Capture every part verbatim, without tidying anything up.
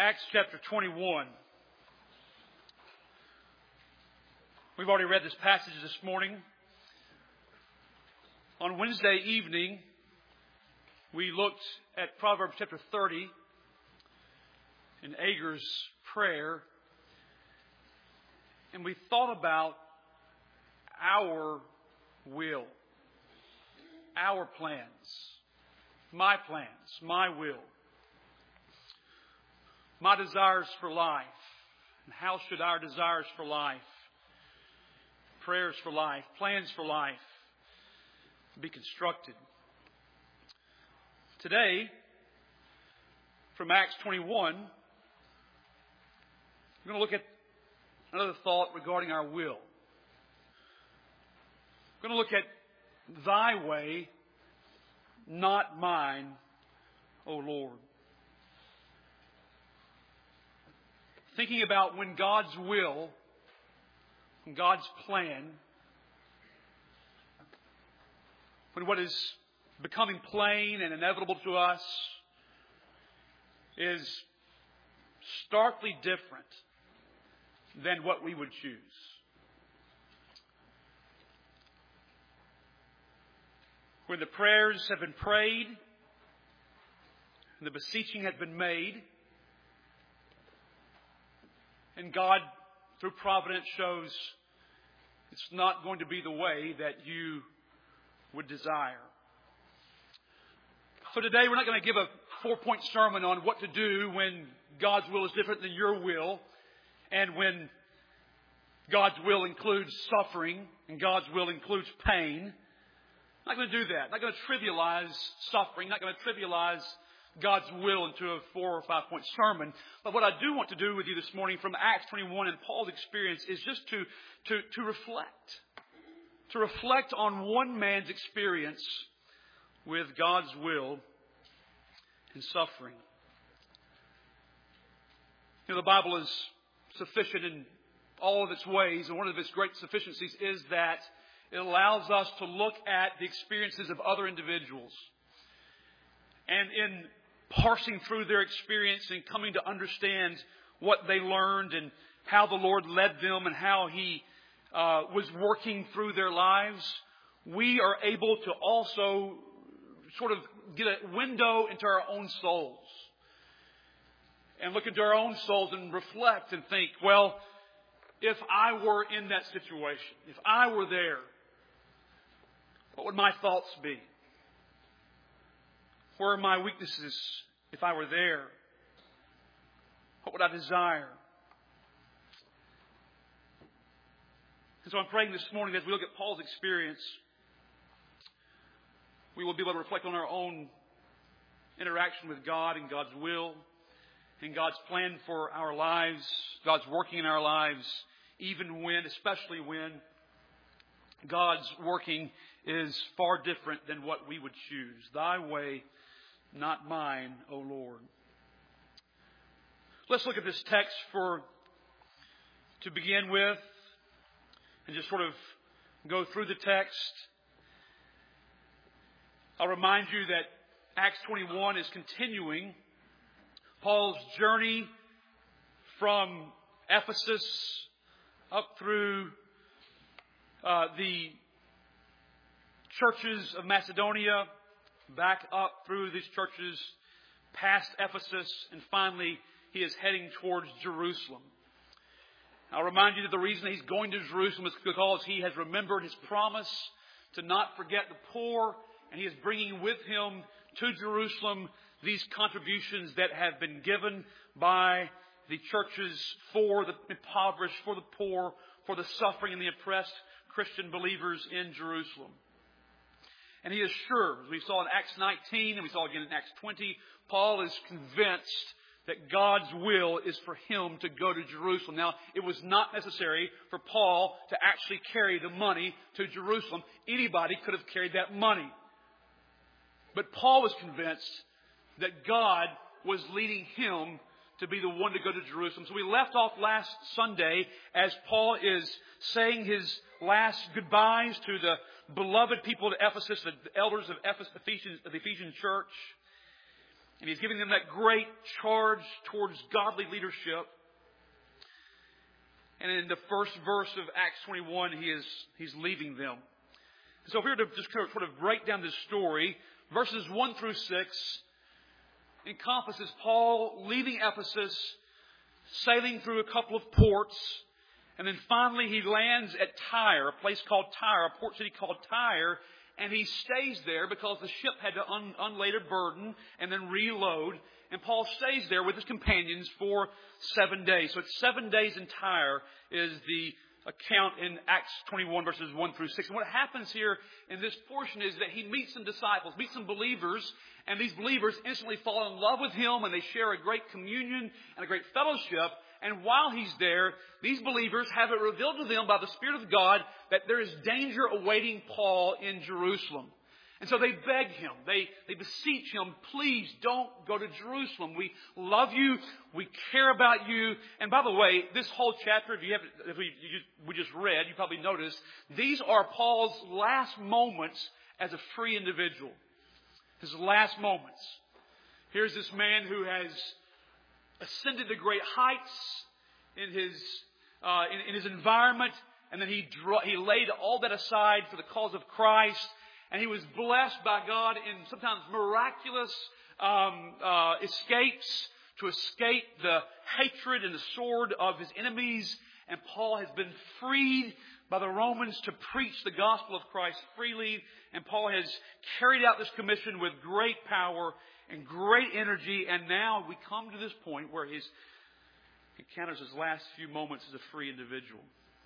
Acts chapter twenty-one. We've already read this passage this morning. On Wednesday evening, we looked at Proverbs chapter thirty in Agar's prayer, and we thought about our will, our plans, my plans, my will, my desires for life. And how should our desires for life, prayers for life, plans for life be constructed? Today, from Acts twenty-one, we're going to look at another thought regarding our will. We're going to look at Thy way, not mine, O Lord. Thinking about when God's will, when God's plan, when what is becoming plain and inevitable to us is starkly different than what we would choose. When the prayers have been prayed and the beseeching has been made, and God, through providence, shows it's not going to be the way that you would desire. So today we're not going to give a four-point sermon on what to do when God's will is different than your will, and when God's will includes suffering and God's will includes pain. I'm not going to do that. I'm not going to trivialize suffering. I'm not going to trivialize God's will into a four or five point sermon. But what I do want to do with you this morning from Acts twenty-one and Paul's experience is just to, to, to reflect. To reflect on one man's experience with God's will and suffering. You know, the Bible is sufficient in all of its ways, and one of its great sufficiencies is that it allows us to look at the experiences of other individuals. And in parsing through their experience and coming to understand what they learned and how the Lord led them and how He uh, was working through their lives, we are able to also sort of get a window into our own souls. And look into our own souls and reflect and think, well, if I were in that situation, if I were there, what would my thoughts be? Where are my weaknesses if I were there? What would I desire? And so I'm praying this morning as we look at Paul's experience, we will be able to reflect on our own interaction with God and God's will and God's plan for our lives, God's working in our lives, even when, especially when, God's working is far different than what we would choose. Thy way, not mine, O Lord. Let's look at this text for to begin with and just sort of go through the text. I'll remind you that Acts twenty-one is continuing Paul's journey from Ephesus up through uh, the churches of Macedonia, back up through these churches, past Ephesus, and finally he is heading towards Jerusalem. I'll remind you that the reason he's going to Jerusalem is because he has remembered his promise to not forget the poor, and he is bringing with him to Jerusalem these contributions that have been given by the churches for the impoverished, for the poor, for the suffering and the oppressed Christian believers in Jerusalem. And he is sure, as we saw in Acts nineteen and we saw again in Acts twenty, Paul is convinced that God's will is for him to go to Jerusalem. Now, it was not necessary for Paul to actually carry the money to Jerusalem. Anybody could have carried that money. But Paul was convinced that God was leading him to be the one to go to Jerusalem. So we left off last Sunday as Paul is saying his last goodbyes to the beloved people of Ephesus, the elders of Ephesus, Ephesians, of the Ephesian church. And he's giving them that great charge towards godly leadership. And in the first verse of Acts twenty-one, he is he's leaving them. So if we were to just sort of break down this story, verses one through six encompasses Paul leaving Ephesus, sailing through a couple of ports, and then finally he lands at Tyre, a place called Tyre, a port city called Tyre, and he stays there because the ship had to un- unload a burden and then reload. And Paul stays there with his companions for seven days. So it's seven days in Tyre is the account in Acts twenty-one, verses one through six. And what happens here in this portion is that he meets some disciples, meets some believers, and these believers instantly fall in love with him, and they share a great communion and a great fellowship. And while he's there, these believers have it revealed to them by the Spirit of God that there is danger awaiting Paul in Jerusalem. And so they beg him, they, they beseech him, please don't go to Jerusalem. We love you, we care about you. And by the way, this whole chapter, if you have, if we, you just, we just read, you probably noticed, these are Paul's last moments as a free individual. His last moments. Here's this man who has ascended to great heights in his uh, in, in his environment, and then he draw, he laid all that aside for the cause of Christ. And he was blessed by God in sometimes miraculous um, uh, escapes to escape the hatred and the sword of his enemies. And Paul has been freed by the Romans to preach the gospel of Christ freely. And Paul has carried out this commission with great power and great energy. And now we come to this point where he encounters his last few moments as a free individual.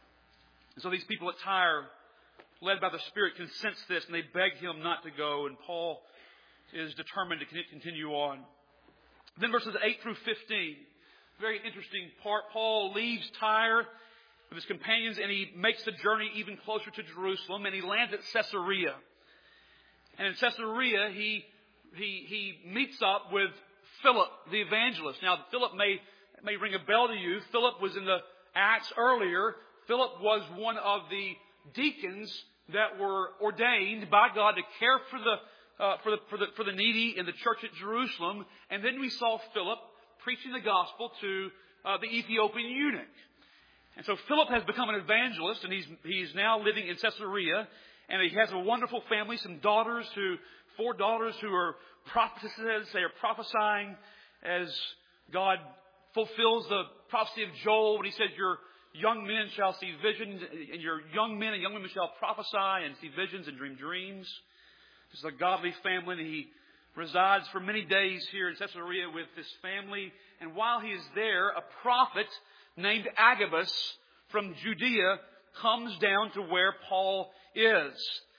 And so these people at Tyre, led by the Spirit, can sense this, and they beg him not to go, and Paul is determined to continue on. Then verses eight through fifteen, very interesting part. Paul leaves Tyre with his companions, and he makes the journey even closer to Jerusalem, and he lands at Caesarea. And in Caesarea, he he he meets up with Philip, the evangelist. Now, Philip may may ring a bell to you. Philip was in the Acts earlier. Philip was one of the deacons that were ordained by God to care for the, uh, for the for the for the needy in the church at Jerusalem. And then we saw Philip preaching the gospel to uh, the Ethiopian eunuch. And so Philip has become an evangelist, and he's he's now living in Caesarea, and he has a wonderful family, some daughters who four daughters who are prophetesses. They are prophesying as God fulfills the prophecy of Joel when he says, "Your young men shall see visions, and your young men and young women shall prophesy and see visions and dream dreams." This is a godly family, and he resides for many days here in Caesarea with this family. And while he is there, a prophet named Agabus from Judea comes down to where Paul is.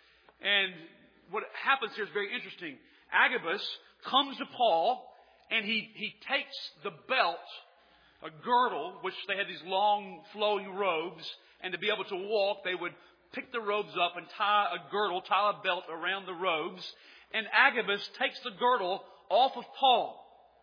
And what happens here is very interesting. Agabus comes to Paul, and he, he takes the belt, a girdle, which they had these long flowing robes, and to be able to walk, they would pick the robes up and tie a girdle, tie a belt around the robes. And Agabus takes the girdle off of Paul.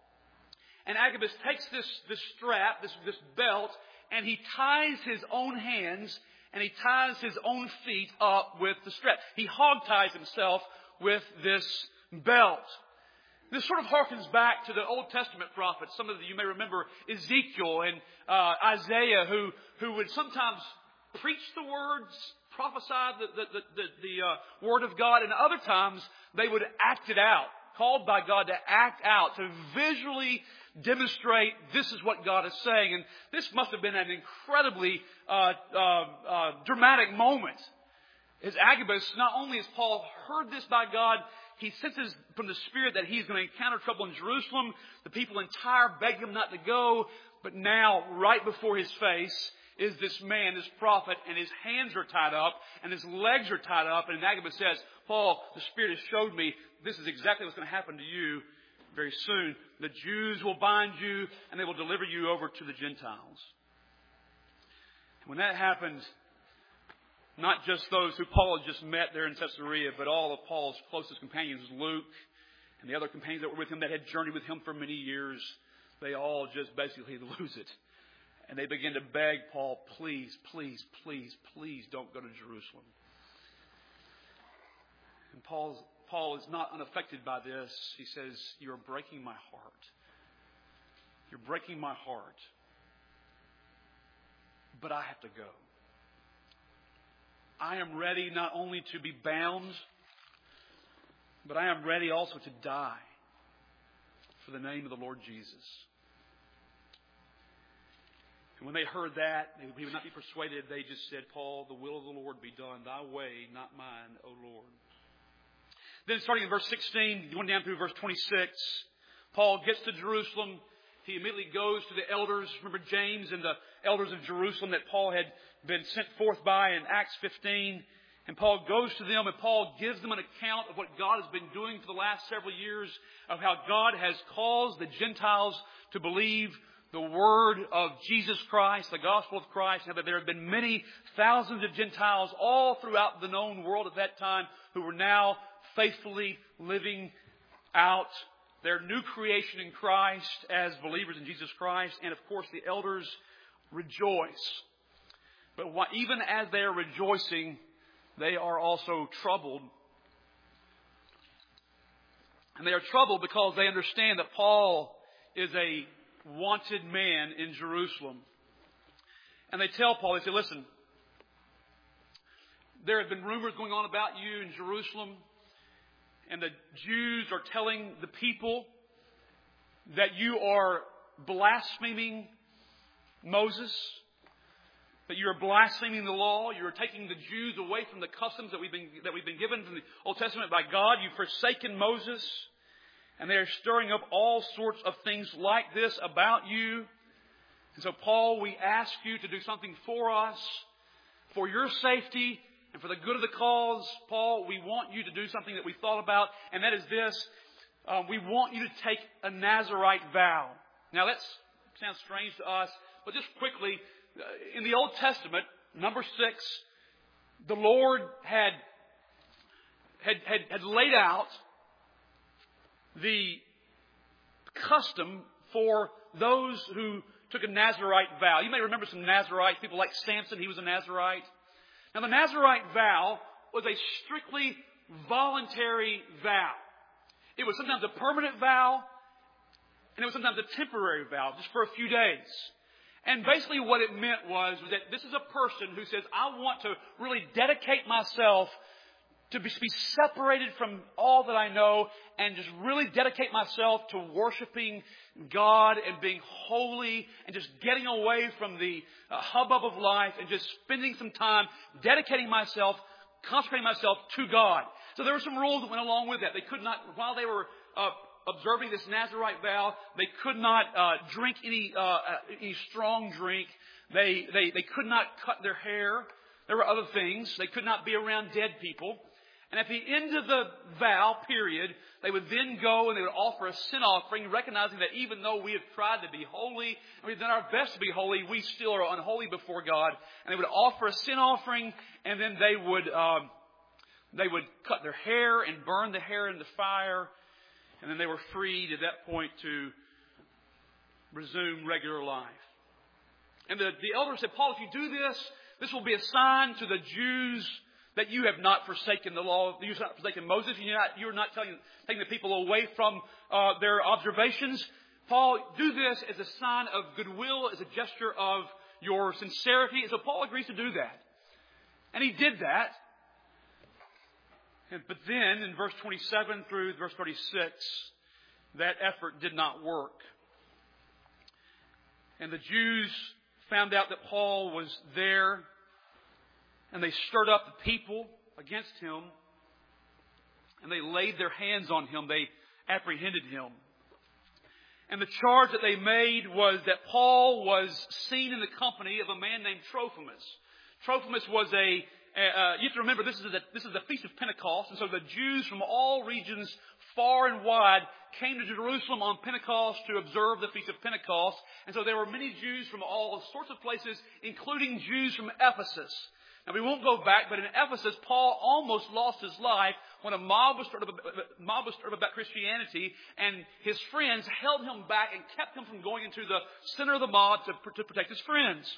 And Agabus takes this, this strap, this, this belt, and he ties his own hands and he ties his own feet up with the strap. He hog ties himself with this belt. This sort of harkens back to the Old Testament prophets. Some of you may remember Ezekiel and uh, Isaiah, who who would sometimes preach the words, prophesy the the the, the, the uh, word of God, and other times they would act it out, called by God to act out, to visually demonstrate this is what God is saying. And this must have been an incredibly uh, uh, uh, dramatic moment. As Agabus, not only has Paul heard this by God, he senses from the Spirit that he's going to encounter trouble in Jerusalem. The people in Tyre beg him not to go. But now, right before his face, is this man, this prophet, and his hands are tied up, and his legs are tied up. And Agabus says, Paul, the Spirit has showed me this is exactly what's going to happen to you very soon. The Jews will bind you, and they will deliver you over to the Gentiles. And when that happens, not just those who Paul had just met there in Caesarea, but all of Paul's closest companions, Luke, and the other companions that were with him that had journeyed with him for many years, they all just basically lose it. And they begin to beg Paul, please, please, please, please don't go to Jerusalem. And Paul's, Paul is not unaffected by this. He says, "You're breaking my heart. You're breaking my heart. But I have to go. I am ready not only to be bound, but I am ready also to die for the name of the Lord Jesus." And when they heard that, he would not be persuaded. They just said, "Paul, the will of the Lord be done. Thy way, not mine, O Lord." Then starting in verse sixteen, going down through verse twenty-six, Paul gets to Jerusalem. He immediately goes to the elders. Remember James and the elders of Jerusalem that Paul had been sent forth by in Acts fifteen. And Paul goes to them and Paul gives them an account of what God has been doing for the last several years, of how God has caused the Gentiles to believe the word of Jesus Christ, the gospel of Christ, and that there have been many thousands of Gentiles all throughout the known world at that time who were now faithfully living out their new creation in Christ as believers in Jesus Christ. And of course the elders rejoice. But even as they are rejoicing, they are also troubled. And they are troubled because they understand that Paul is a wanted man in Jerusalem. And they tell Paul, they say, "Listen, there have been rumors going on about you in Jerusalem, and the Jews are telling the people that you are blaspheming Moses, that you are blaspheming the law. You are taking the Jews away from the customs that we've been that we've been given from the Old Testament by God. You've forsaken Moses, and they are stirring up all sorts of things like this about you. And so, Paul, we ask you to do something for us, for your safety, and for the good of the cause. Paul, we want you to do something that we thought about, and that is this. Um, we want you to take a Nazirite vow." Now, that sounds strange to us, but just quickly, in the Old Testament, number six, the Lord had, had, had, had laid out the custom for those who took a Nazirite vow. You may remember some Nazirites, people like Samson, he was a Nazirite. Now, the Nazirite vow was a strictly voluntary vow. It was sometimes a permanent vow, and it was sometimes a temporary vow, just for a few days. And basically what it meant was that this is a person who says, "I want to really dedicate myself to be separated from all that I know and just really dedicate myself to worshiping God and being holy and just getting away from the uh, hubbub of life and just spending some time dedicating myself, consecrating myself to God." So there were some rules that went along with that. They could not, while they were uh, observing this Nazirite vow, they could not uh, drink any uh, any strong drink. They, they they could not cut their hair. There were other things. They could not be around dead people. And at the end of the vow period, they would then go and they would offer a sin offering, recognizing that even though we have tried to be holy, and we've done our best to be holy, we still are unholy before God. And they would offer a sin offering, and then they would um, they would cut their hair and burn the hair in the fire, and then they were freed at that point to resume regular life. And the, the elders said, "Paul, if you do this, this will be a sign to the Jews that you have not forsaken the law, you have not forsaken Moses, and you're not, you're not telling, taking the people away from uh, their observations. Paul, do this as a sign of goodwill, as a gesture of your sincerity." And so Paul agrees to do that. And he did that. And, but then in verse twenty-seven through verse thirty-six, that effort did not work. And the Jews found out that Paul was there, and they stirred up the people against him, and they laid their hands on him. They apprehended him. And the charge that they made was that Paul was seen in the company of a man named Trophimus. Trophimus was a, uh, you have to remember, this is, a, this is the Feast of Pentecost, and so the Jews from all regions, far and wide, came to Jerusalem on Pentecost to observe the Feast of Pentecost. And so there were many Jews from all sorts of places, including Jews from Ephesus. Now, we won't go back, but in Ephesus, Paul almost lost his life when a mob was stirred up, mob was stirred up about Christianity, and his friends held him back and kept him from going into the center of the mob to, to protect his friends.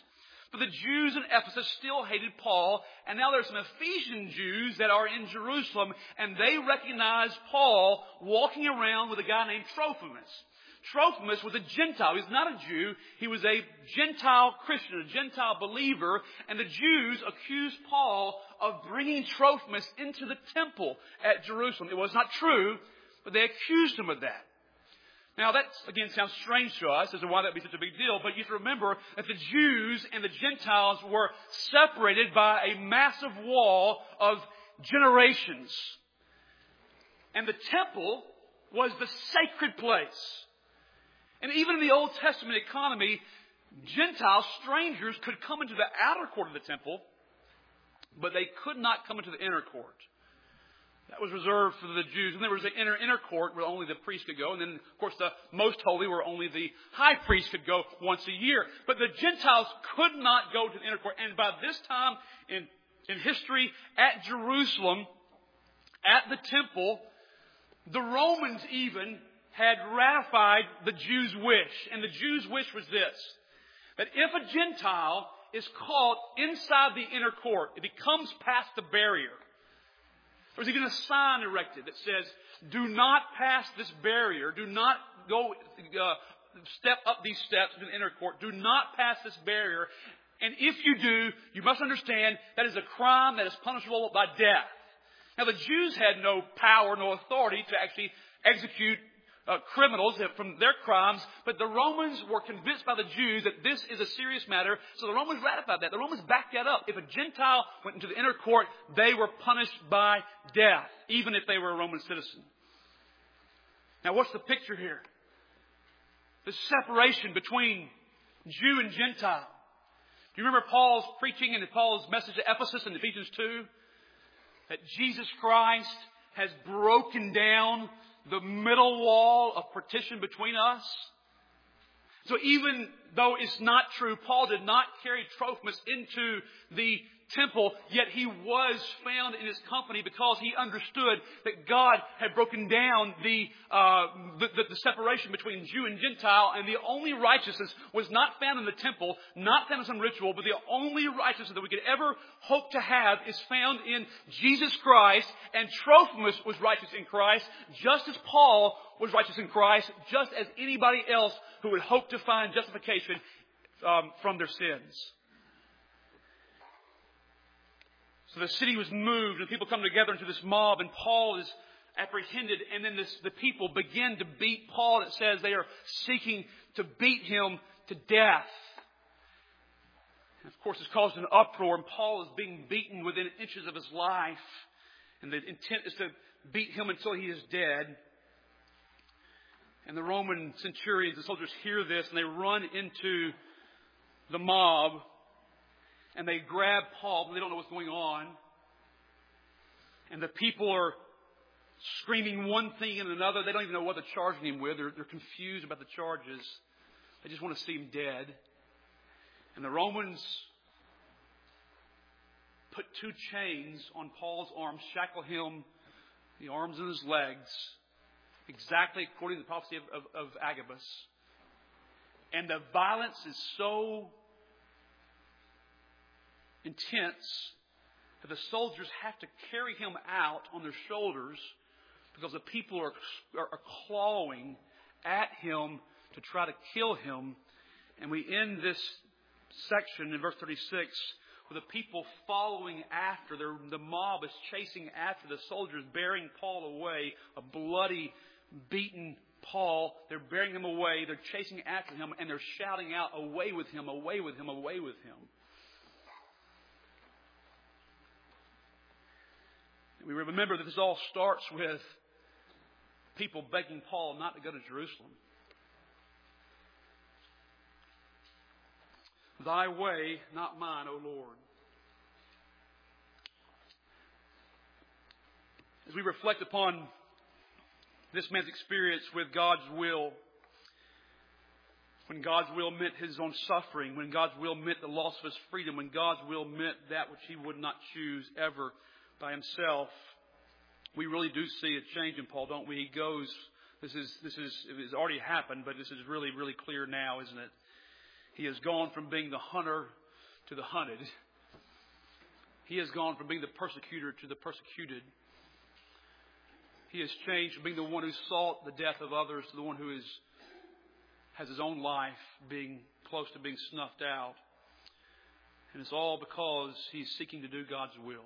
But the Jews in Ephesus still hated Paul, and now there's some Ephesian Jews that are in Jerusalem, and they recognize Paul walking around with a guy named Trophimus. Trophimus was a Gentile. He was not a Jew. He was a Gentile Christian, a Gentile believer, and the Jews accused Paul of bringing Trophimus into the temple at Jerusalem. It was not true, but they accused him of that. Now that, again, sounds strange to us as to why that would be such a big deal, but you have to remember that the Jews and the Gentiles were separated by a massive wall of generations. And the temple was the sacred place. And even in the Old Testament economy, Gentiles, strangers, could come into the outer court of the temple, but they could not come into the inner court. That was reserved for the Jews. And there was the inner inner court where only the priest could go. And then, of course, the most holy where only the high priest could go once a year. But the Gentiles could not go to the inner court. And by this time in, in history, at Jerusalem, at the temple, the Romans even had ratified the Jews' wish. And the Jews' wish was this: that if a Gentile is caught inside the inner court, if he comes past the barrier, there was even a sign erected that says, do not pass this barrier. Do not go uh, step up these steps to the inner court. Do not pass this barrier. And if you do, you must understand that is a crime that is punishable by death. Now, the Jews had no power, no authority to actually execute Uh, criminals from their crimes, but the Romans were convinced by the Jews that this is a serious matter, so the Romans ratified that. The Romans backed that up. If a Gentile went into the inner court, they were punished by death, even if they were a Roman citizen. Now, what's the picture here? The separation between Jew and Gentile. Do you remember Paul's preaching and Paul's message to Ephesus in Ephesians two? That Jesus Christ has broken down the middle wall of partition between us. So even though it's not true, Paul did not carry Trophimus into the temple, yet he was found in his company because he understood that God had broken down the, uh, the, the, the separation between Jew and Gentile, and the only righteousness was not found in the temple, not found in some ritual, but the only righteousness that we could ever hope to have is found in Jesus Christ, and Trophimus was righteous in Christ, just as Paul was righteous in Christ, just as anybody else who would hope to find justification um, from their sins. So the city was moved and people come together into this mob, and Paul is apprehended, and then this, the people begin to beat Paul. It says they are seeking to beat him to death. And of course, it's caused an uproar, and Paul is being beaten within inches of his life. And the intent is to beat him until he is dead. And the Roman centurions, the soldiers, hear this, and they run into the mob. And they grab Paul, but they don't know what's going on. And the people are screaming one thing and another. They don't even know what they're charging him with. They're, they're confused about the charges. They just want to see him dead. And the Romans put two chains on Paul's arms, shackle him, the arms and his legs, exactly according to the prophecy of, of, of Agabus. And the violence is so intense that the soldiers have to carry him out on their shoulders because the people are, are, are clawing at him to try to kill him. And we end this section in verse thirty-six with the people following after. They're, the mob is chasing after the soldiers, bearing Paul away, a bloody, beaten Paul. They're bearing him away. They're chasing after him, and they're shouting out, "Away with him, away with him, away with him." We remember that this all starts with people begging Paul not to go to Jerusalem. Thy way, not mine, O Lord. As we reflect upon this man's experience with God's will, when God's will meant his own suffering, when God's will meant the loss of his freedom, when God's will meant that which he would not choose ever by himself, we really do see a change in Paul, don't we? He goes, this is this is it has already happened, but this is really, really clear now, isn't it? He has gone from being the hunter to the hunted. He has gone from being the persecutor to the persecuted. He has changed from being the one who sought the death of others to the one who is, has his own life being close to being snuffed out. And it's all because he's seeking to do God's will.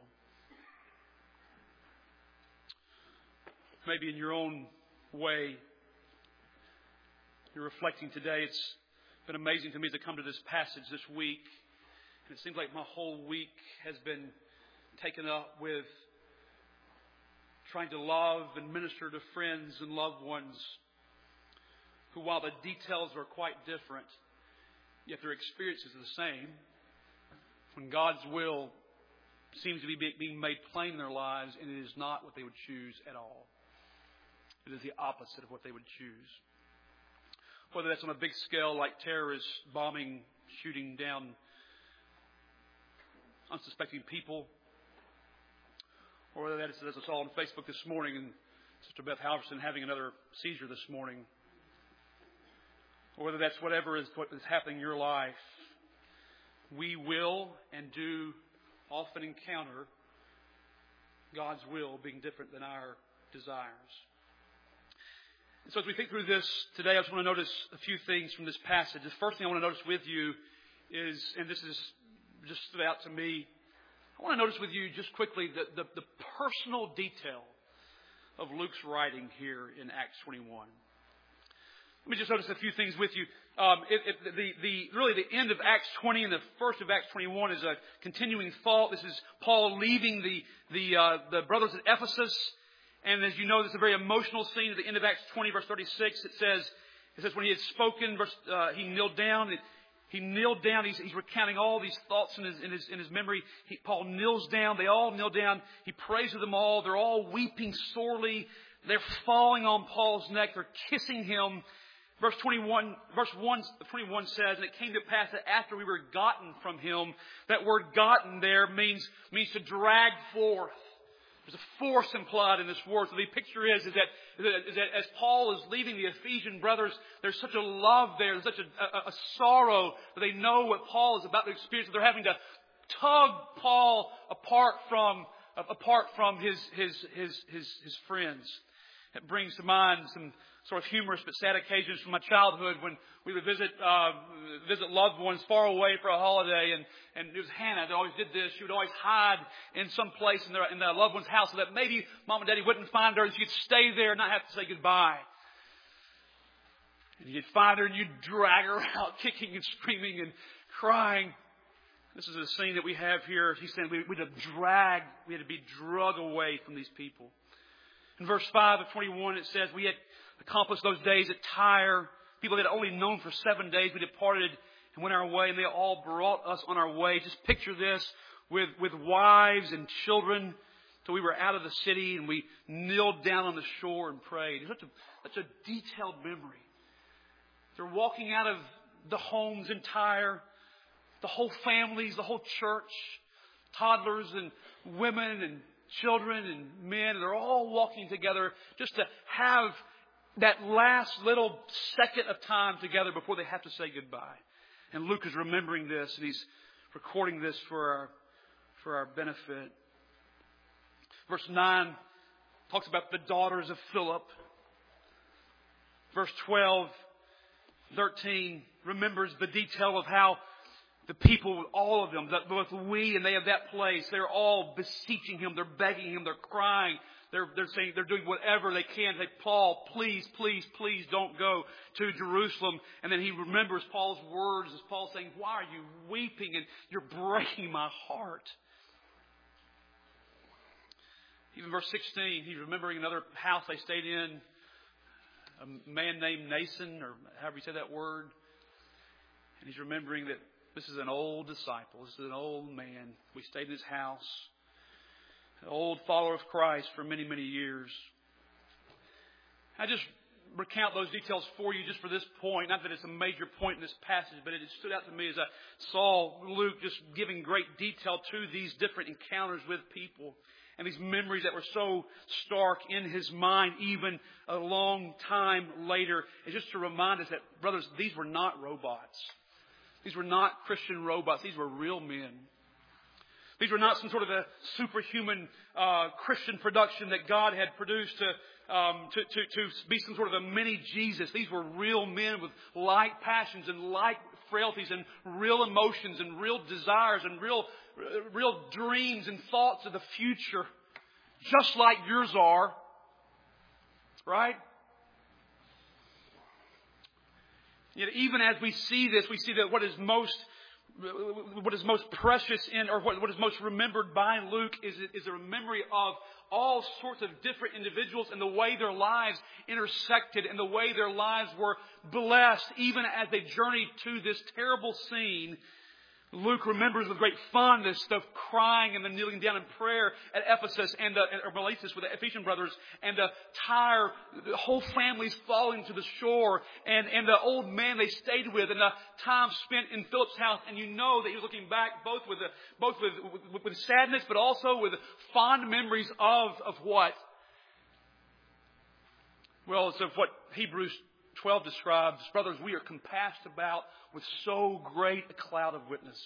Maybe in your own way, you're reflecting today. It's been amazing to me to come to this passage this week. And it seems like my whole week has been taken up with trying to love and minister to friends and loved ones who, while the details are quite different, yet their experiences are the same. When God's will seems to be being made plain in their lives, and it is not what they would choose at all. It is the opposite of what they would choose. Whether that's on a big scale like terrorists bombing, shooting down unsuspecting people, or whether that is, as I saw on Facebook this morning, and Sister Beth Halverson having another seizure this morning, or whether that's whatever is what is happening in your life, we will and do often encounter God's will being different than our desires. And so as we think through this today, I just want to notice a few things from this passage. The first thing I want to notice with you is, and this is just stood out to me, I want to notice with you just quickly the, the, the personal detail of Luke's writing here in Acts twenty-one. Let me just notice a few things with you. Um, it, it, the, the, really the end of Acts twenty and the first of Acts twenty-one is a continuing thought. This is Paul leaving the, the, uh, the brothers at Ephesus. And as you know, this is a very emotional scene at the end of Acts twenty, verse thirty-six. It says, it says when he had spoken, verse, uh, he kneeled down. It, he kneeled down. He's, he's recounting all these thoughts in his, in his, in his memory. He, Paul kneels down. They all kneel down. He prays with them all. They're all weeping sorely. They're falling on Paul's neck. They're kissing him. Verse twenty-one, verse one, twenty-one says, and it came to pass that after we were gotten from him, that word gotten there means, means to drag forth. There's a force implied in this word. So the picture is, is, that, is that as Paul is leaving the Ephesian brothers, there's such a love there, there's such a, a, a sorrow that they know what Paul is about to experience. They're having to tug Paul apart from, apart from his, his, his, his, his friends. It brings to mind some sort of humorous but sad occasions from my childhood when we would visit uh, visit loved ones far away for a holiday, and, and it was Hannah that always did this. She would always hide in some place in their in their loved one's house so that maybe Mom and Daddy wouldn't find her, and she could stay there and not have to say goodbye. And you'd find her and you'd drag her out, kicking and screaming and crying. This is a scene that we have here. He's saying we, we had to drag, we had to be drug away from these people. In verse five of twenty-one, it says, we had accomplished those days at Tyre. People that had only known for seven days, we departed and went our way, and they all brought us on our way. Just picture this with, with wives and children till we were out of the city, and we kneeled down on the shore and prayed. It's such a, such a detailed memory. They're walking out of the homes in Tyre, the whole families, the whole church, toddlers and women and children and men, and they're all walking together just to have that last little second of time together before they have to say goodbye. And Luke is remembering this, and he's recording this for our, for our benefit. Verse nine talks about the daughters of Philip. Verse twelve, thirteen remembers the detail of how the people, all of them, that both we and they of that place, they're all beseeching him, they're begging him, they're crying, they're, they're saying they're doing whatever they can. They say, Paul, please, please, please don't go to Jerusalem. And then he remembers Paul's words as Paul saying, why are you weeping? And you're breaking my heart. Even verse sixteen, he's remembering another house they stayed in. A man named Nason, or however you say that word. And he's remembering that this is an old disciple. This is an old man. We stayed in his house. An old follower of Christ for many, many years. I just recount those details for you just for this point. Not that it's a major point in this passage, but it stood out to me as I saw Luke just giving great detail to these different encounters with people. And these memories that were so stark in his mind even a long time later. It's just to remind us that, brothers, these were not robots. These were not Christian robots. These were real men. These were not some sort of a superhuman uh, Christian production that God had produced to, um, to, to, to be some sort of a mini Jesus. These were real men with like passions and like frailties and real emotions and real desires and real, real dreams and thoughts of the future. Just like yours are. Right? Yet even as we see this, we see that what is most what is most precious in, or what, what is most remembered by Luke is, is a memory of all sorts of different individuals and the way their lives intersected and the way their lives were blessed even as they journeyed to this terrible scene. Luke remembers with great fondness the crying and the kneeling down in prayer at Ephesus and the, or Miletus with the Ephesian brothers, and the Tyre, the whole families falling to the shore, and, and the old man they stayed with, and the time spent in Philip's house. And you know that he was looking back both with the, both with, with, with sadness, but also with fond memories of, of what? Well, it's of what Hebrews twelve describes. Brothers, we are compassed about with so great a cloud of witnesses.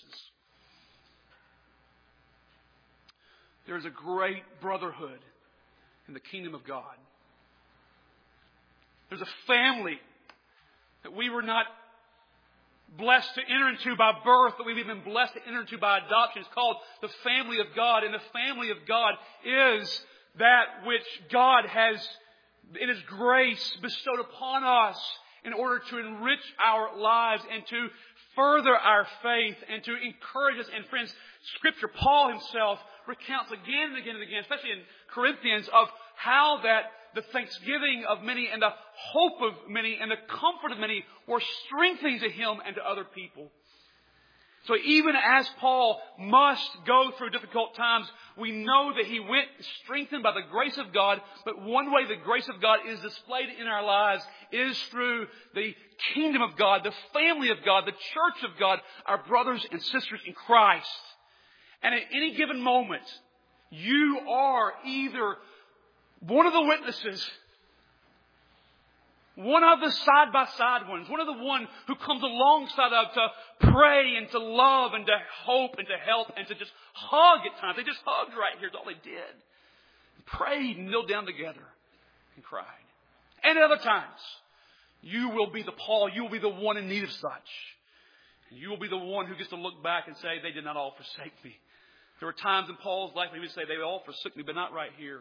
There is a great brotherhood in the kingdom of God. There's a family that we were not blessed to enter into by birth, but we've been blessed to enter into by adoption. It's called the family of God. And the family of God is that which God has, in His grace, bestowed upon us in order to enrich our lives and to further our faith and to encourage us. And friends, Scripture, Paul himself recounts again and again and again, especially in Corinthians, of how that the thanksgiving of many and the hope of many and the comfort of many were strengthening to him and to other people. So even as Paul must go through difficult times, we know that he went strengthened by the grace of God. But one way the grace of God is displayed in our lives is through the kingdom of God, the family of God, the church of God, our brothers and sisters in Christ. And at any given moment, you are either one of the witnesses, one of the side-by-side ones, one of the one who comes alongside of to pray and to love and to hope and to help and to just hug at times. They just hugged right here. That's all they did. Prayed and knelt down together and cried. And at other times, you will be the Paul. You will be the one in need of such. And you will be the one who gets to look back and say, they did not all forsake me. There were times in Paul's life when he would say, they all forsook me, but not right here.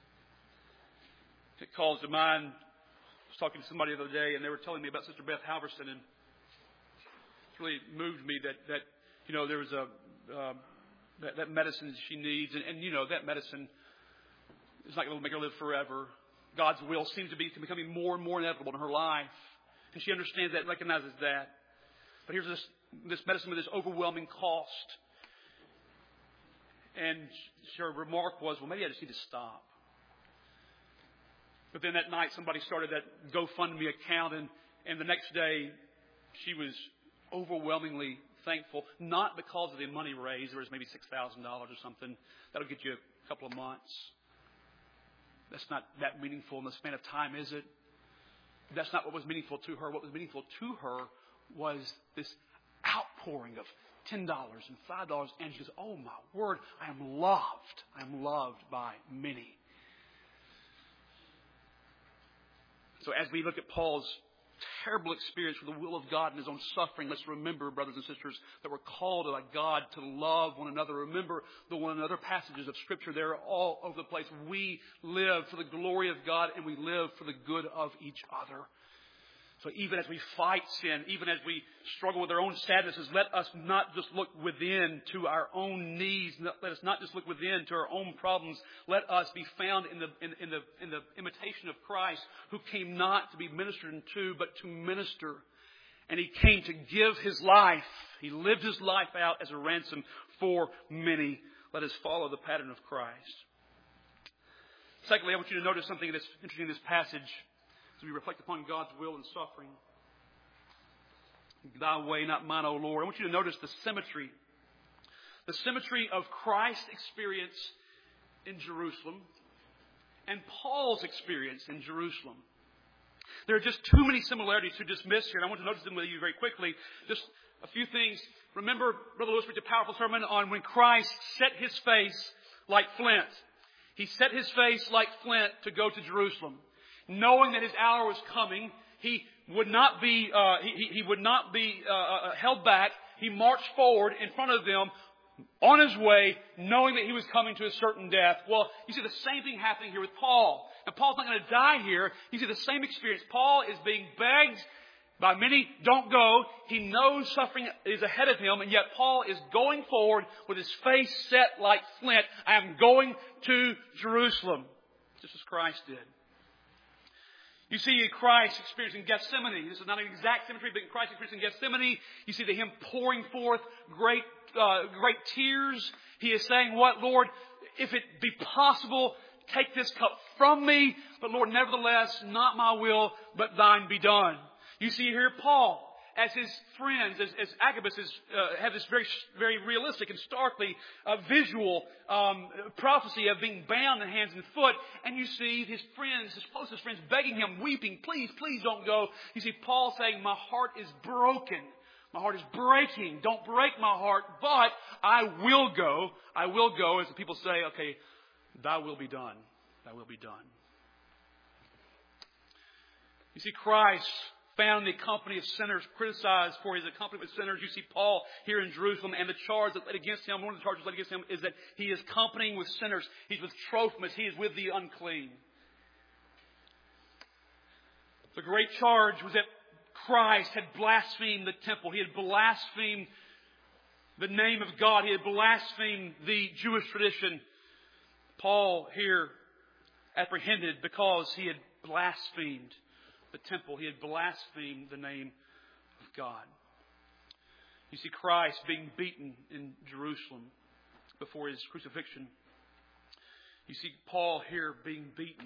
It calls to mind, I was talking to somebody the other day, and they were telling me about Sister Beth Halverson, and it really moved me that, that you know, there was a uh, that, that medicine she needs, and, and, you know, that medicine is not going to make her live forever. God's will seems to be becoming more and more inevitable in her life, and she understands that and recognizes that. But here's this, this medicine with this overwhelming cost. And her remark was, well, maybe I just need to stop. But then that night somebody started that GoFundMe account, and, and the next day she was overwhelmingly thankful, not because of the money raised. There was maybe six thousand dollars or something. That'll get you a couple of months. That's not that meaningful in the span of time, is it? That's not what was meaningful to her. What was meaningful to her was this outpouring of ten dollars and five dollars. And she goes, oh my word, I am loved. I am loved by many. So as we look at Paul's terrible experience with the will of God and his own suffering, let's remember, brothers and sisters, that we're called by God to love one another. Remember the one another passages of Scripture. They're all over the place. We live for the glory of God, and we live for the good of each other. So even as we fight sin, even as we struggle with our own sadnesses, let us not just look within to our own needs. Let us not just look within to our own problems. Let us be found in the, in, in the, in the imitation of Christ, who came not to be ministered to, but to minister. And He came to give His life. He lived His life out as a ransom for many. Let us follow the pattern of Christ. Secondly, I want you to notice something that's interesting in this passage. As we reflect upon God's will and suffering. Thy way, not mine, O Lord. I want you to notice the symmetry. The symmetry of Christ's experience in Jerusalem and Paul's experience in Jerusalem. There are just too many similarities to dismiss here, and I want to notice them with you very quickly. Just a few things. Remember, Brother Lewis preached a powerful sermon on when Christ set His face like flint. He set His face like flint to go to Jerusalem. Knowing that His hour was coming, He would not be, uh, he, he would not be uh, held back. He marched forward in front of them on His way, knowing that He was coming to a certain death. Well, you see the same thing happening here with Paul. Now, Paul's not going to die here. You see the same experience. Paul is being begged by many, don't go. He knows suffering is ahead of him, and yet Paul is going forward with his face set like flint. I am going to Jerusalem, just as Christ did. You see Christ experiencing Gethsemane. This is not an exact symmetry, but Christ experiencing Gethsemane. You see the Him pouring forth great, uh, great tears. He is saying, what, Lord, if it be possible, take this cup from me. But Lord, nevertheless, not my will, but thine be done. You see here Paul, as his friends, as, as Agabus is, uh, have this very, very realistic and starkly uh, visual um, prophecy of being bound in hands and foot. And you see his friends, his closest friends, begging him, weeping, please, please don't go. You see Paul saying, my heart is broken. My heart is breaking. Don't break my heart, but I will go. I will go. As the people say, okay, thy will be done. Thy will be done. You see Christ found the company of sinners, criticized for his accompaniment with sinners. You see Paul here in Jerusalem, and the charge that's laid against him, one of the charges laid against him is that he is accompanying with sinners. He's with Trophimus. He is with the unclean. The great charge was that Christ had blasphemed the temple. He had blasphemed the name of God. He had blasphemed the Jewish tradition. Paul here apprehended because he had blasphemed the temple. He had blasphemed the name of God. You see Christ being beaten in Jerusalem before His crucifixion. You see Paul here being beaten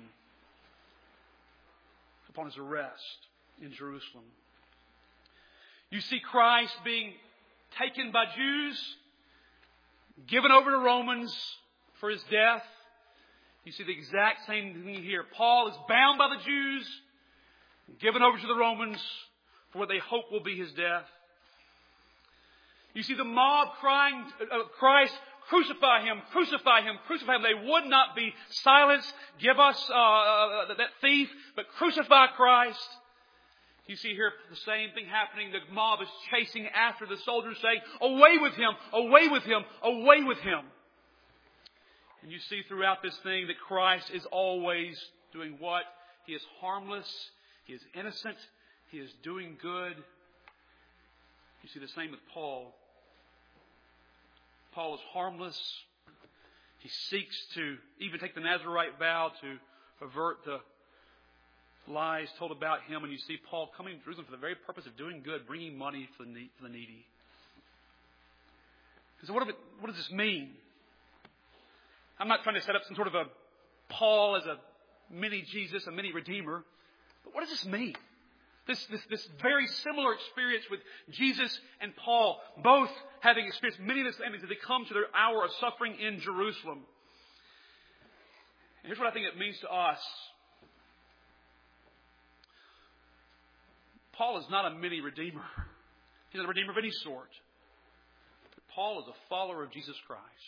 upon His arrest in Jerusalem. You see Christ being taken by Jews, given over to Romans for His death. You see the exact same thing here. Paul is bound by the Jews, given over to the Romans for what they hope will be his death. You see the mob crying, uh, Christ, crucify Him, crucify Him, crucify Him. They would not be silenced. Give us uh, uh, that thief, but crucify Christ. You see here the same thing happening. The mob is chasing after the soldiers, saying, away with Him, away with Him, away with Him. And you see throughout this thing that Christ is always doing what? He is harmless. He is innocent. He is doing good. You see the same with Paul. Paul is harmless. He seeks to even take the Nazirite vow to avert the lies told about him. And you see Paul coming to Jerusalem for the very purpose of doing good, bringing money for the needy. So what, it, what does this mean? I'm not trying to set up some sort of a Paul as a mini Jesus, a mini Redeemer. But what does this mean? This, this, this very similar experience with Jesus and Paul, both having experienced many of the same things as they come to their hour of suffering in Jerusalem. And here's what I think it means to us. Paul is not a mini Redeemer. He's not a Redeemer of any sort. But Paul is a follower of Jesus Christ.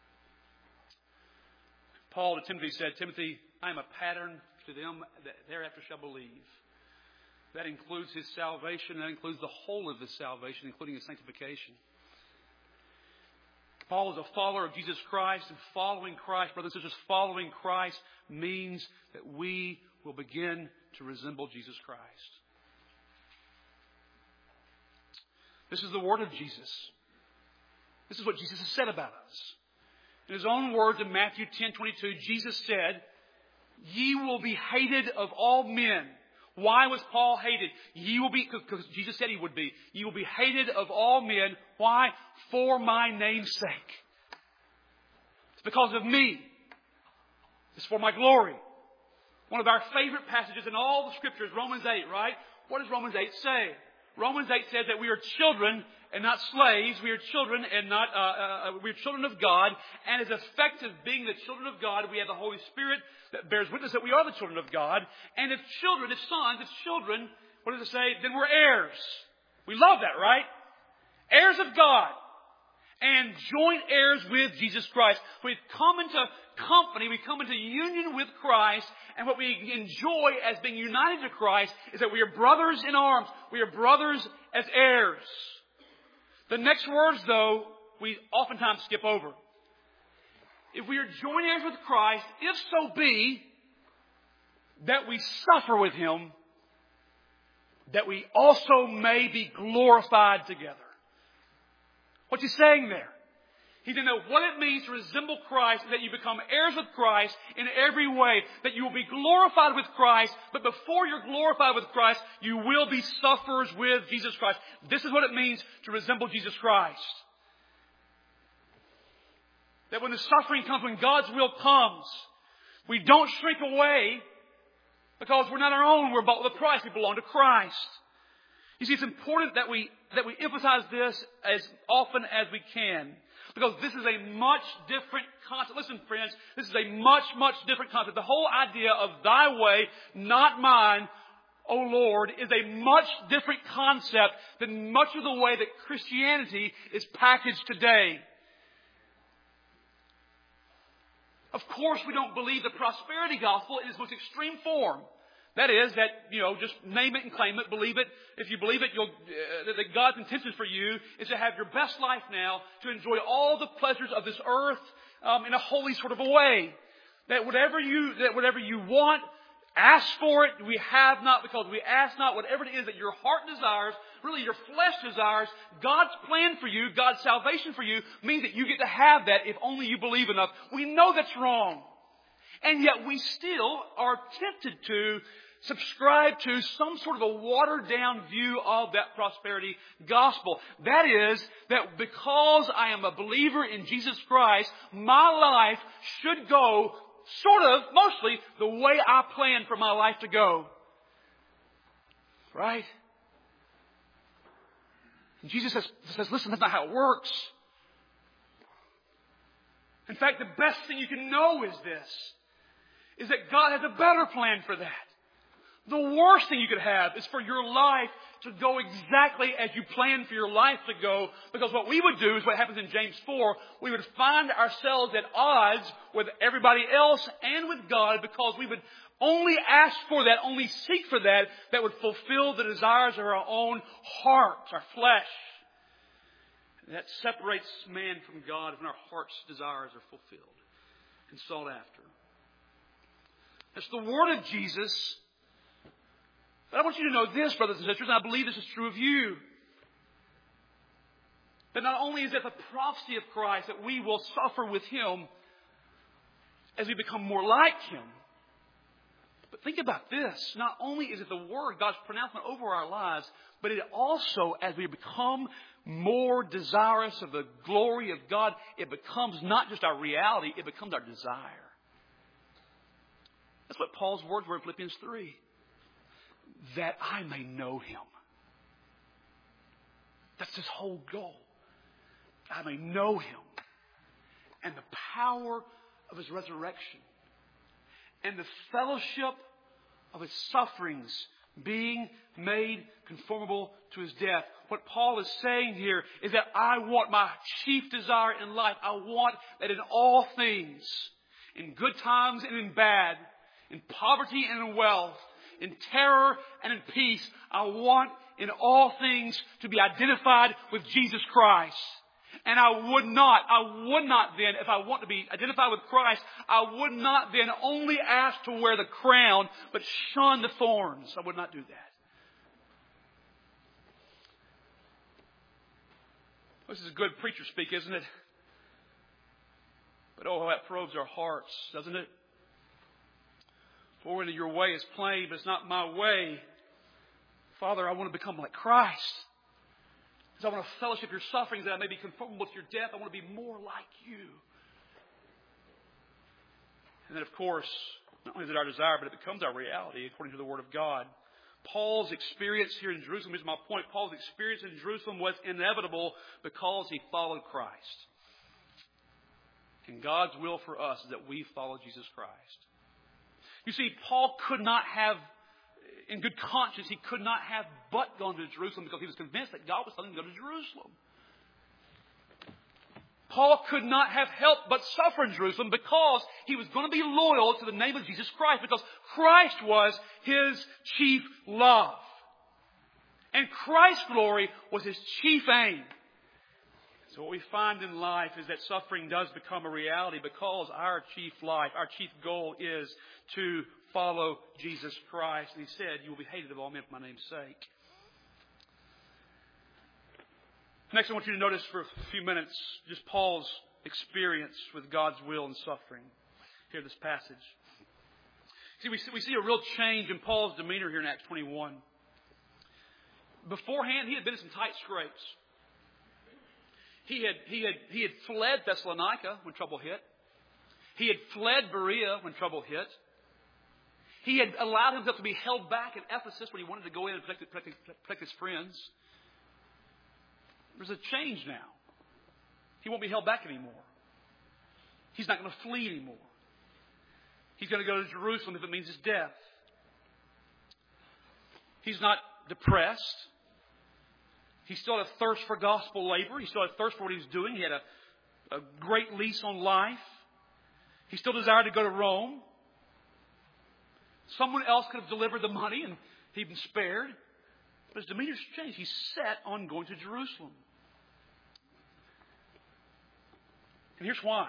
Paul to Timothy said, Timothy, I am a pattern to them that thereafter shall believe. That includes his salvation. That includes the whole of his salvation, including his sanctification. Paul is a follower of Jesus Christ, and following Christ, brothers and sisters, following Christ means that we will begin to resemble Jesus Christ. This is the word of Jesus. This is what Jesus has said about us. In His own words in Matthew ten twenty-two, Jesus said, ye will be hated of all men. Why was Paul hated? Ye will be, because Jesus said He would be. Ye will be hated of all men. Why? For my name's sake. It's because of me. It's for my glory. One of our favorite passages in all the Scriptures, Romans eight, right? What does Romans eight say? Romans eight says that we are children and not slaves. We are children and not, uh, uh, we are children of God. And as effective being the children of God, we have the Holy Spirit that bears witness that we are the children of God. And if children, if sons, if children, what does it say? Then we're heirs. We love that, right? Heirs of God. And joint heirs with Jesus Christ. We come into company, we come into union with Christ, and what we enjoy as being united to Christ is that we are brothers in arms. We are brothers as heirs. The next words, though, we oftentimes skip over. If we are joint heirs with Christ, if so be that we suffer with Him, that we also may be glorified together. What's he saying there? He didn't know what it means to resemble Christ, that you become heirs with Christ in every way, that you will be glorified with Christ, but before you're glorified with Christ, you will be sufferers with Jesus Christ. This is what it means to resemble Jesus Christ. That when the suffering comes, when God's will comes, we don't shrink away because we're not our own. We're bought with a price. We belong to Christ. You see, it's important that we that we emphasize this as often as we can. Because this is a much different concept. Listen, friends, this is a much, much different concept. The whole idea of thy way, not mine, O Lord, is a much different concept than much of the way that Christianity is packaged today. Of course, we don't believe the prosperity gospel in its most extreme form. That is, that, you know, just name it and claim it, believe it. If you believe it, you'll, uh, that God's intention for you is to have your best life now, to enjoy all the pleasures of this earth um, in a holy sort of a way. That whatever you, that whatever you want, ask for it. We have not because we ask not. Whatever it is that your heart desires, really your flesh desires, God's plan for you, God's salvation for you, means that you get to have that if only you believe enough. We know that's wrong. And yet we still are tempted to subscribe to some sort of a watered-down view of that prosperity gospel. That is, that because I am a believer in Jesus Christ, my life should go sort of, mostly, the way I plan for my life to go. Right? And Jesus says, says, listen, that's not how it works. In fact, the best thing you can know is this, is that God has a better plan for that. The worst thing you could have is for your life to go exactly as you plan for your life to go. Because what we would do is what happens in James four. We would find ourselves at odds with everybody else and with God because we would only ask for that, only seek for that, that would fulfill the desires of our own hearts, our flesh. And that separates man from God when our heart's desires are fulfilled and sought after. That's the word of Jesus. But I want you to know this, brothers and sisters, and I believe this is true of you. That not only is it the prophecy of Christ that we will suffer with Him as we become more like Him. But think about this. Not only is it the Word, God's pronouncement over our lives, but it also, as we become more desirous of the glory of God, it becomes not just our reality, it becomes our desire. That's what Paul's words were in Philippians three. That I may know Him. That's his whole goal. I may know Him. And the power of His resurrection. And the fellowship of His sufferings, being made conformable to His death. What Paul is saying here is that I want my chief desire in life. I want that in all things, in good times and in bad, in poverty and in wealth, in terror and in peace, I want in all things to be identified with Jesus Christ. And I would not, I would not then, if I want to be identified with Christ, I would not then only ask to wear the crown, but shun the thorns. I would not do that. This is good preacher speak, isn't it? But oh, how that probes our hearts, doesn't it? For whether your way is plain, but it's not my way. Father, I want to become like Christ. Because I want to fellowship your sufferings, that I may be conformable to your death. I want to be more like you. And then, of course, not only is it our desire, but it becomes our reality according to the Word of God. Paul's experience here in Jerusalem is my point. Paul's experience in Jerusalem was inevitable because he followed Christ. And God's will for us is that we follow Jesus Christ. You see, Paul could not have, in good conscience, he could not have but gone to Jerusalem because he was convinced that God was telling him to go to Jerusalem. Paul could not have helped but suffer in Jerusalem because he was going to be loyal to the name of Jesus Christ, because Christ was his chief love. And Christ's glory was his chief aim. So what we find in life is that suffering does become a reality because our chief life, our chief goal is to follow Jesus Christ. And he said, you will be hated of all men for my name's sake. Next, I want you to notice for a few minutes just Paul's experience with God's will and suffering. Here in this passage. See, we see, we see a real change in Paul's demeanor here in Acts twenty-one. Beforehand, he had been in some tight scrapes. He had, he had, he had fled Thessalonica when trouble hit. He had fled Berea when trouble hit. He had allowed himself to be held back in Ephesus when he wanted to go in and protect, protect, protect his friends. There's a change now. He won't be held back anymore. He's not going to flee anymore. He's going to go to Jerusalem if it means his death. He's not depressed. He still had a thirst for gospel labor. He still had a thirst for what he was doing. He had a, a great lease on life. He still desired to go to Rome. Someone else could have delivered the money and he'd been spared. But his demeanor's changed. He's set on going to Jerusalem. And here's why.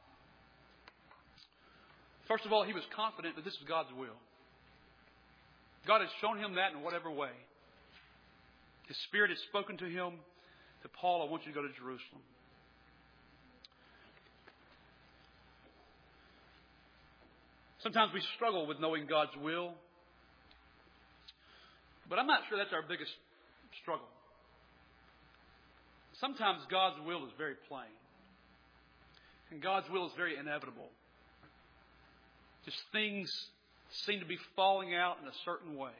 First of all, he was confident that this was God's will. God had shown him that in whatever way. His Spirit had spoken to him, to Paul, I want you to go to Jerusalem. Sometimes we struggle with knowing God's will. But I'm not sure that's our biggest struggle. Sometimes God's will is very plain. And God's will is very inevitable. Just things seem to be falling out in a certain way.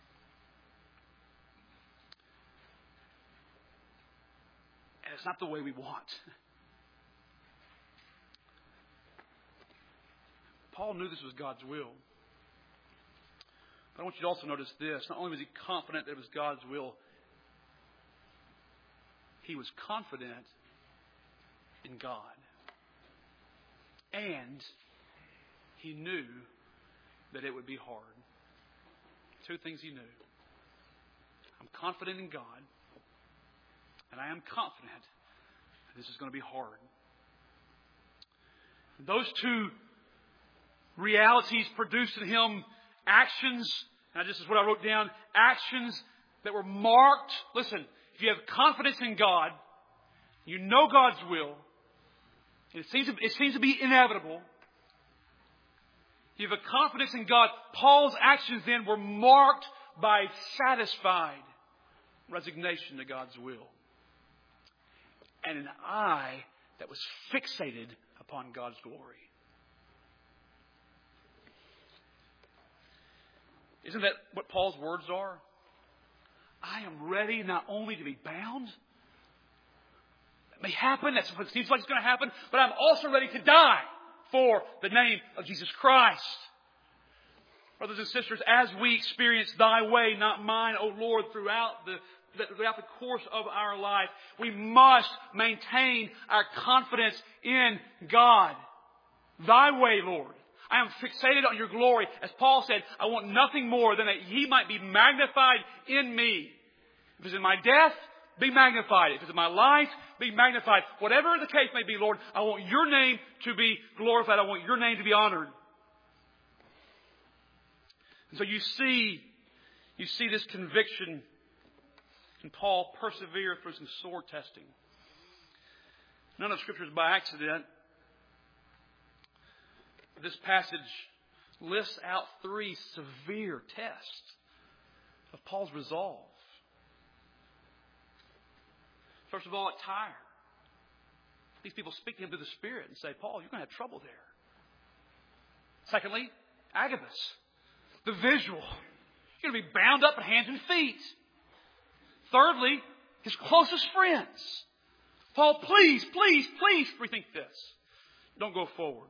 And it's not the way we want. Paul knew this was God's will. But I want you to also notice this. Not only was he confident that it was God's will, he was confident in God. And he knew that it would be hard. Two things he knew. I'm confident in God. And I am confident that this is going to be hard. Those two realities produced in him actions, and this is what I wrote down, actions that were marked. Listen, if you have confidence in God, you know God's will, and it seems to, it seems to be inevitable. You have a confidence in God. Paul's actions then were marked by satisfied resignation to God's will. And an eye that was fixated upon God's glory. Isn't that what Paul's words are? I am ready not only to be bound. That may happen. That's what it seems like it's going to happen. But I'm also ready to die for the name of Jesus Christ. Brothers and sisters, as we experience Thy way, not mine, O Lord, throughout the throughout the course of our life, we must maintain our confidence in God. Thy way, Lord. I am fixated on your glory. As Paul said, I want nothing more than that He might be magnified in me. If it's in my death, be magnified. If it's in my life, be magnified. Whatever the case may be, Lord, I want your name to be glorified. I want your name to be honored. And so you see, you see this conviction. And Paul persevered through some sore testing. None of Scripture is by accident. This passage lists out three severe tests of Paul's resolve. First of all, at Tyre. These people speak to him through the Spirit and say, Paul, you're going to have trouble there. Secondly, Agabus. The visual. You're going to be bound up in hands and feet. Thirdly, his closest friends. Paul, please, please, please rethink this. Don't go forward.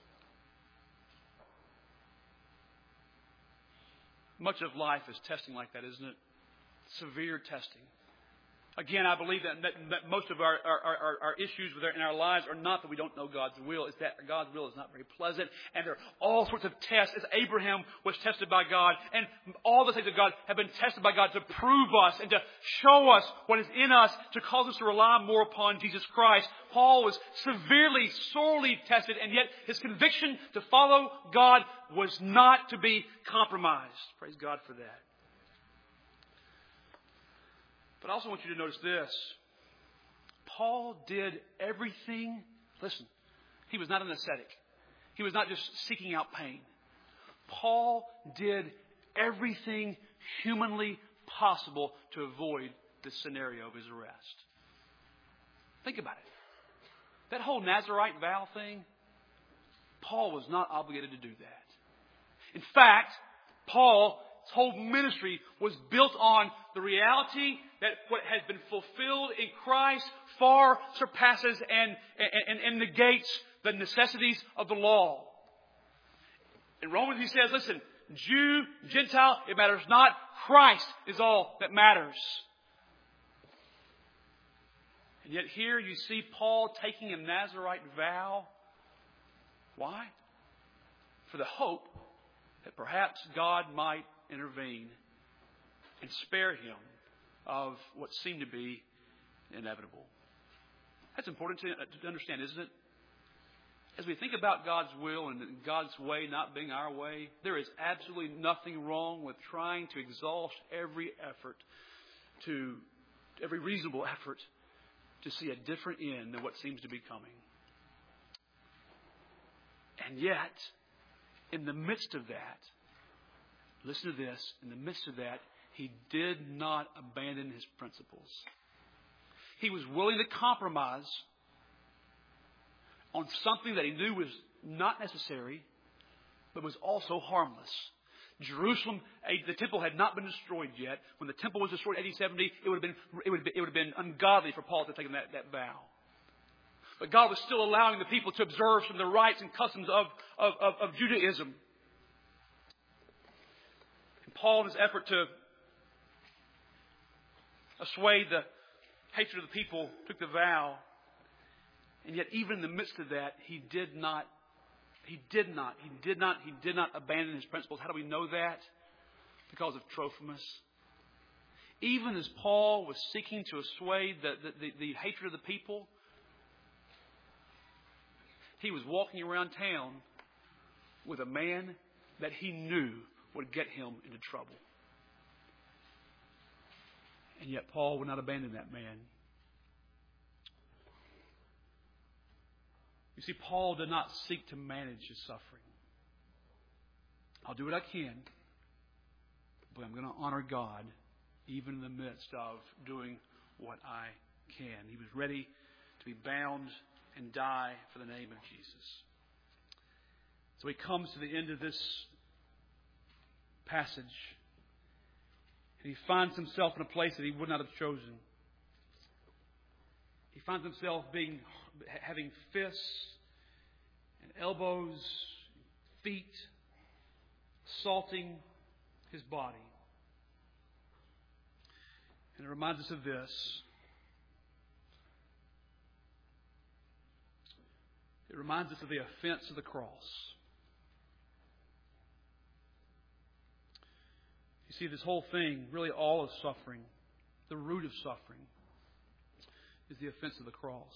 Much of life is testing like that, isn't it? Severe testing. Again, I believe that, that, that most of our, our, our, our issues with our, in our lives are not that we don't know God's will. It's that God's will is not very pleasant. And there are all sorts of tests. As Abraham was tested by God. And all the things of God have been tested by God to prove us and to show us what is in us, to cause us to rely more upon Jesus Christ. Paul was severely, sorely tested. And yet his conviction to follow God was not to be compromised. Praise God for that. But I also want you to notice this. Paul did everything. Listen, he was not an ascetic. He was not just seeking out pain. Paul did everything humanly possible to avoid the scenario of his arrest. Think about it. That whole Nazirite vow thing, Paul was not obligated to do that. In fact, Paul's whole ministry was built on the reality that what has been fulfilled in Christ far surpasses and, and, and negates the necessities of the law. In Romans he says, listen, Jew, Gentile, it matters not. Christ is all that matters. And yet here you see Paul taking a Nazirite vow. Why? For the hope that perhaps God might intervene and spare him of what seemed to be inevitable. That's important to, to understand, isn't it? As we think about God's will and God's way not being our way, there is absolutely nothing wrong with trying to exhaust every effort, to every reasonable effort to see a different end than what seems to be coming. And yet, in the midst of that, listen to this, in the midst of that, he did not abandon his principles. He was willing to compromise on something that he knew was not necessary, but was also harmless. Jerusalem, the temple had not been destroyed yet. When the temple was destroyed in A D seventy, it would have been, it would have been, it would have been ungodly for Paul to have taken that, that vow. But God was still allowing the people to observe some of the rites and customs of, of, of, of Judaism. And Paul, in his effort to assuage the hatred of the people, took the vow. And yet, even in the midst of that, he did not, he did not, he did not, he did not abandon his principles. How do we know that? Because of Trophimus. Even as Paul was seeking to assuage the, the, the, the hatred of the people, he was walking around town with a man that he knew would get him into trouble. And yet Paul would not abandon that man. You see, Paul did not seek to manage his suffering. I'll do what I can, but I'm going to honor God even in the midst of doing what I can. He was ready to be bound and die for the name of Jesus. So he comes to the end of this passage, and he finds himself in a place that he would not have chosen. He finds himself being having fists and elbows, feet, assaulting his body. And it reminds us of this. It reminds us of the offense of the cross. You see, this whole thing, really all of suffering, the root of suffering, is the offense of the cross.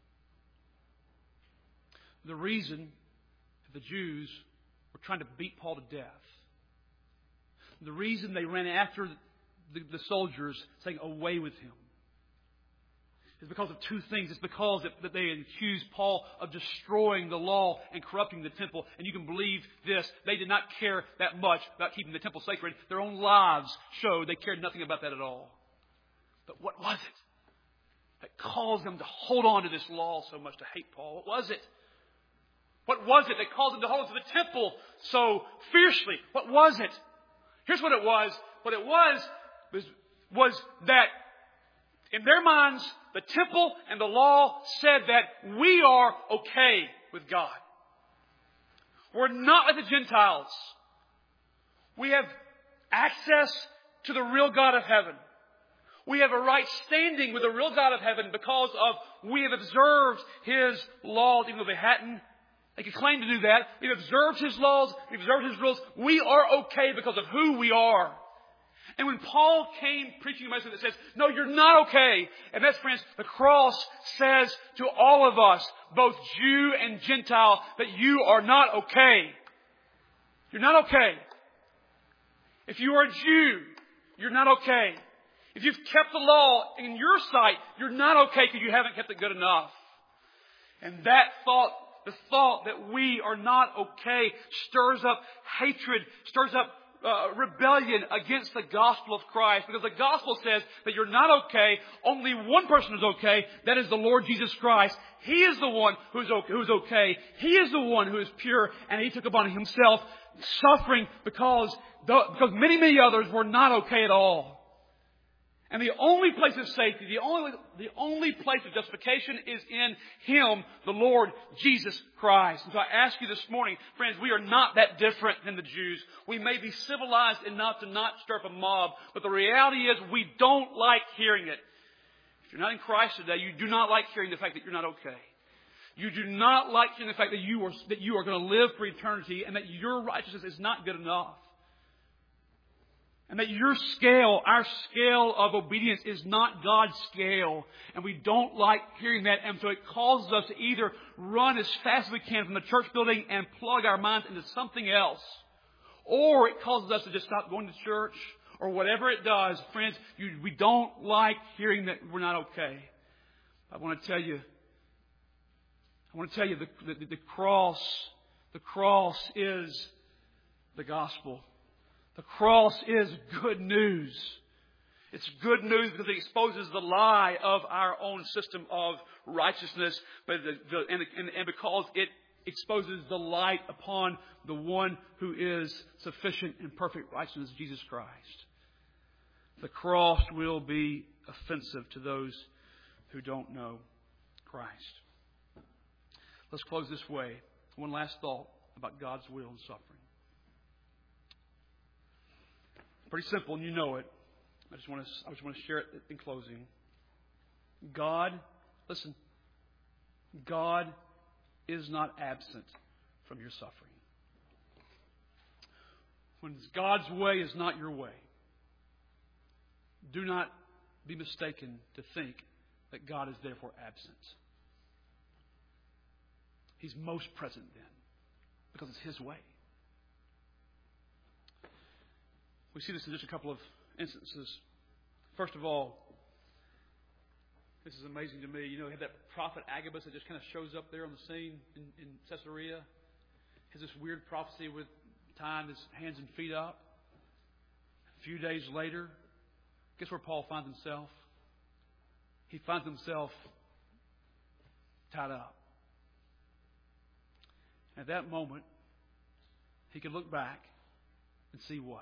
The reason that the Jews were trying to beat Paul to death, the reason they ran after the, the soldiers saying, "Away with him," is because of two things. It's because that they accused Paul of destroying the law and corrupting the temple. And you can believe this. They did not care that much about keeping the temple sacred. Their own lives showed they cared nothing about that at all. But what was it that caused them to hold on to this law so much, to hate Paul? What was it? What was it that caused them to hold on to the temple so fiercely? What was it? Here's what it was. What it was was, was that in their minds, the temple and the law said that we are okay with God. We're not like the Gentiles. We have access to the real God of heaven. We have a right standing with the real God of heaven because of we have observed His laws, even though they hadn't. They could claim to do that. We've observed His laws. We've observed His rules. We are okay because of who we are. And when Paul came preaching a message that says, no, you're not okay. And that's, friends, the cross says to all of us, both Jew and Gentile, that you are not okay. You're not okay. If you are a Jew, you're not okay. If you've kept the law in your sight, you're not okay because you haven't kept it good enough. And that thought, the thought that we are not okay, stirs up hatred, stirs up uh, rebellion against the gospel of Christ. Because the gospel says that you're not okay. Only one person is okay. That is the Lord Jesus Christ. He is the one who is okay. Who is okay. He is the one who is pure. And He took upon Himself suffering because, because many, many others were not okay at all. And the only place of safety, the only, the only place of justification is in Him, the Lord Jesus Christ. And so I ask you this morning, friends, we are not that different than the Jews. We may be civilized enough to not stir up a mob, but the reality is we don't like hearing it. If you're not in Christ today, you do not like hearing the fact that you're not okay. You do not like hearing the fact that you are, that you are going to live for eternity and that your righteousness is not good enough. And that your scale, our scale of obedience is not God's scale. And we don't like hearing that. And so it causes us to either run as fast as we can from the church building and plug our minds into something else. Or it causes us to just stop going to church or whatever it does. Friends, you, we don't like hearing that we're not okay. I want to tell you, I want to tell you the, the, the cross, the cross is the gospel. The cross is good news. It's good news because it exposes the lie of our own system of righteousness, but the, the, and, and, and because it exposes the light upon the one who is sufficient and perfect righteousness, Jesus Christ. The cross will be offensive to those who don't know Christ. Let's close this way. One last thought about God's will and suffering. Pretty simple, and you know it. I just want to, I just want to share it in closing. God, listen, God is not absent from your suffering. When God's way is not your way, do not be mistaken to think that God is therefore absent. He's most present then, because it's His way. We see this in just a couple of instances. First of all, this is amazing to me. You know, we have that prophet Agabus that just kind of shows up there on the scene in, in Caesarea. Has this weird prophecy with tying his hands and feet up. A few days later, guess where Paul finds himself? He finds himself tied up. At that moment, he could look back and see what?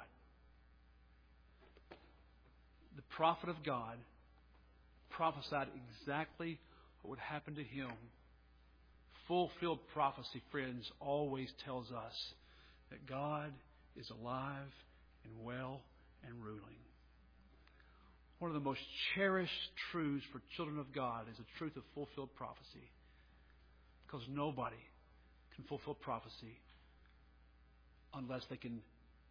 The prophet of God prophesied exactly what would happen to him. Fulfilled prophecy, friends, always tells us that God is alive and well and ruling. One of the most cherished truths for children of God is the truth of fulfilled prophecy. Because nobody can fulfill prophecy unless they can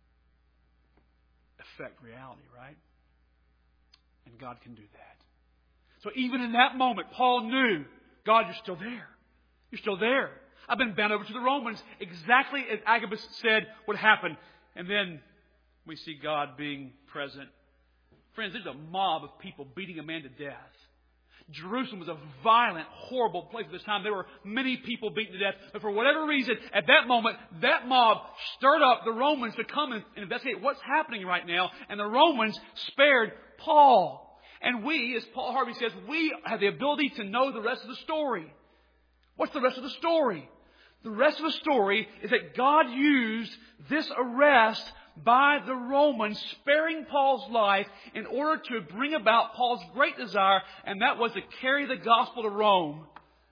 affect reality, right? And God can do that. So even in that moment, Paul knew, God, you're still there. You're still there. I've been bound over to the Romans exactly as Agabus said would happen. And then we see God being present. Friends, there's a mob of people beating a man to death. Jerusalem was a violent, horrible place at this time. There were many people beaten to death. But for whatever reason, at that moment, that mob stirred up the Romans to come and investigate what's happening right now. And the Romans spared Paul. And we, as Paul Harvey says, we have the ability to know the rest of the story. What's the rest of the story? The rest of the story is that God used this arrest by the Romans, sparing Paul's life in order to bring about Paul's great desire, and that was to carry the gospel to Rome.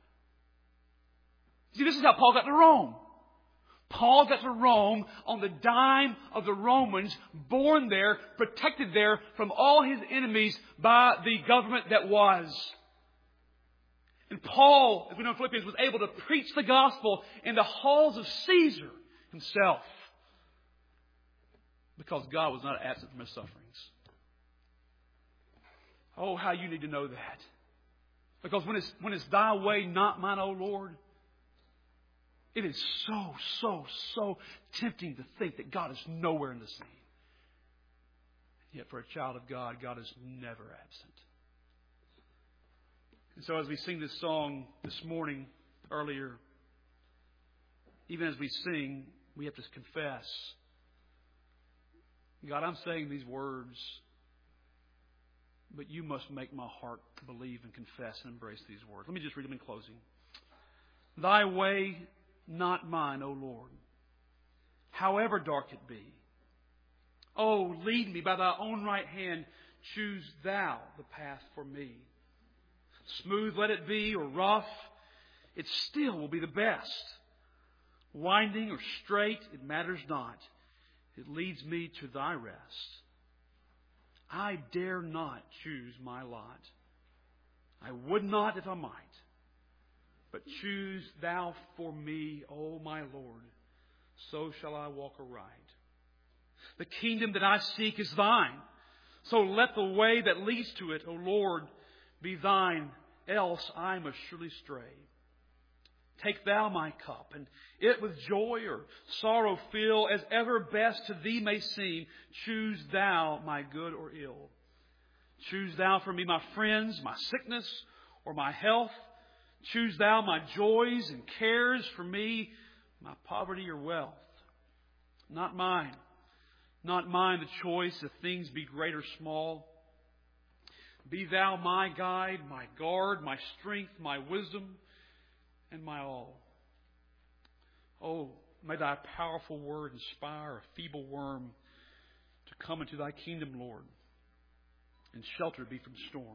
See, this is how Paul got to Rome. Paul got to Rome on the dime of the Romans, born there, protected there from all his enemies by the government that was. And Paul, as we know in Philippians, was able to preach the gospel in the halls of Caesar himself, because God was not absent from his sufferings. Oh, how you need to know that. Because when it's, when it's thy way, not mine, O Lord, it is so, so, so tempting to think that God is nowhere in the scene. Yet for a child of God, God is never absent. And so as we sing this song this morning, earlier, even as we sing, we have to confess, God, I'm saying these words, but you must make my heart believe and confess and embrace these words. Let me just read them in closing. Thy way, not mine, O Lord, however dark it be. Oh, lead me by thy own right hand. Choose thou the path for me. Smooth let it be or rough, it still will be the best. Winding or straight, it matters not. It leads me to thy rest. I dare not choose my lot. I would not if I might. But choose thou for me, O my Lord, so shall I walk aright. The kingdom that I seek is thine, so let the way that leads to it, O Lord, be thine, else I must surely stray. Take thou my cup, and it with joy or sorrow fill, as ever best to thee may seem. Choose thou my good or ill. Choose thou for me my friends, my sickness, or my health. Choose thou my joys and cares, for me my poverty or wealth. Not mine, not mine the choice if things be great or small. Be thou my guide, my guard, my strength, my wisdom, and my all. Oh, may thy powerful word inspire a feeble worm to come into thy kingdom, Lord, and shelter me from storm.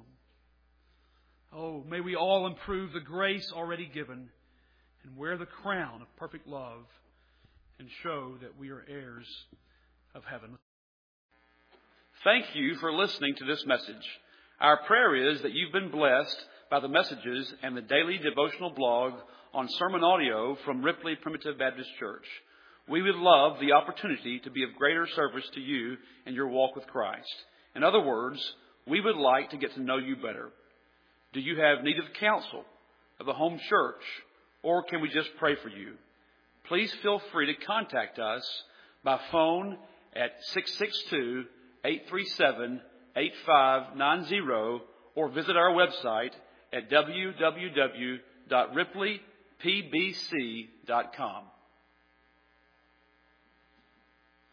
Oh, may we all improve the grace already given and wear the crown of perfect love and show that we are heirs of heaven. Thank you for listening to this message. Our prayer is that you've been blessed by the messages and the daily devotional blog on sermon audio from Ripley Primitive Baptist Church. We would love the opportunity to be of greater service to you in your walk with Christ. In other words, we would like to get to know you better. Do you have need of counsel, of a home church, or can we just pray for you? Please feel free to contact us by phone at six six two, eight three seven, eight five nine zero or visit our website at w w w dot ripley p b c dot com.